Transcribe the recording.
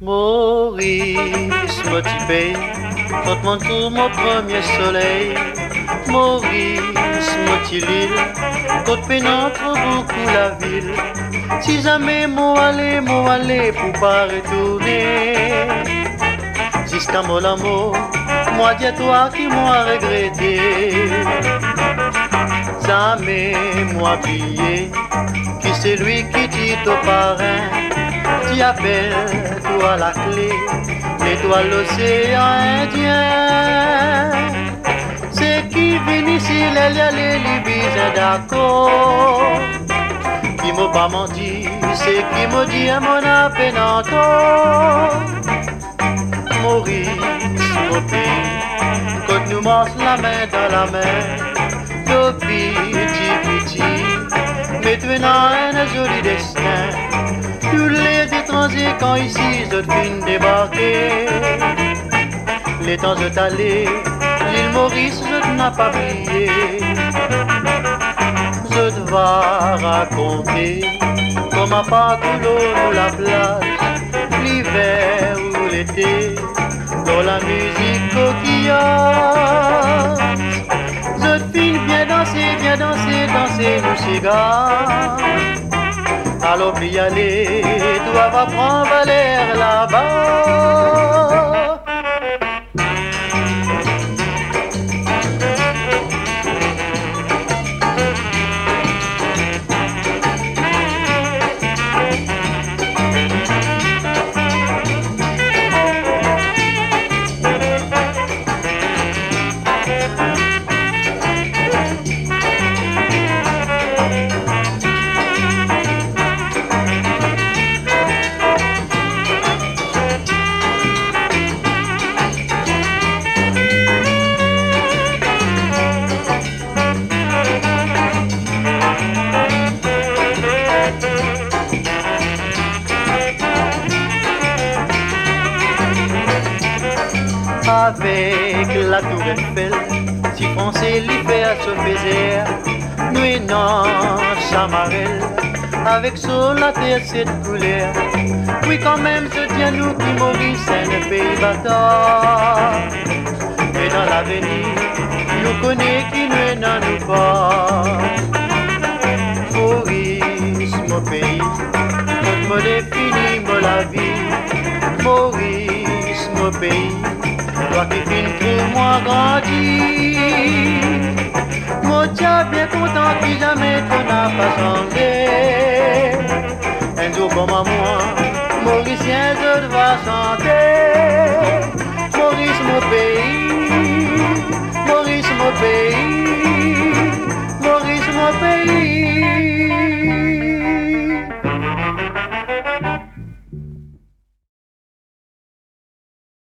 Maurice motivé, quand mon tour mon premier soleil. Maurice motilile, quand pénètre beaucoup la ville. Si jamais m'en aller pour pas retourner. Jusqu'à mon amour, moi dis-toi qui m'a regretté. Jamais moi plié, qui c'est lui qui dit au parrain. Tu appelles toi la clé, l'étoile l'océan Indien. C'est qui vient ici, les Libyens d'accord. Qui m'a pas menti, c'est qui m'a dit à mon appénanto. Maurice, mon pays, quand nous marche la main dans la main. Depuis petit, maintenant un joli destin. Tous les étrangers quand ici je fin débarquer. Les temps je t'allais, l'île Maurice je n'ai pas oublié. Je dois raconter comment parcours la plage, l'hiver ou l'été, dans la musique coquillage. Je fin bien danser nos cigares. Alors puis y aller, toi va prendre l'air là-bas. Avec la tour Eiffel, si français l'hiver se faisait, nous et non chamarelle, avec sur la terre cette couleur. Oui quand même je tiens nous qui Maurice c'est un pays bâtard. Et dans l'avenir, nous connaissons qui nous est dans nous pas. Maurice mon pays, notre mot définit mon la vie. Maurice mon pays, toi qui fin pour moi grandi. Moi tiens bien content que jamais ton n'a pas changé. Un jour comme à moi, Mauricien je dois chanter. Maurice mon pays, Maurice mon pays.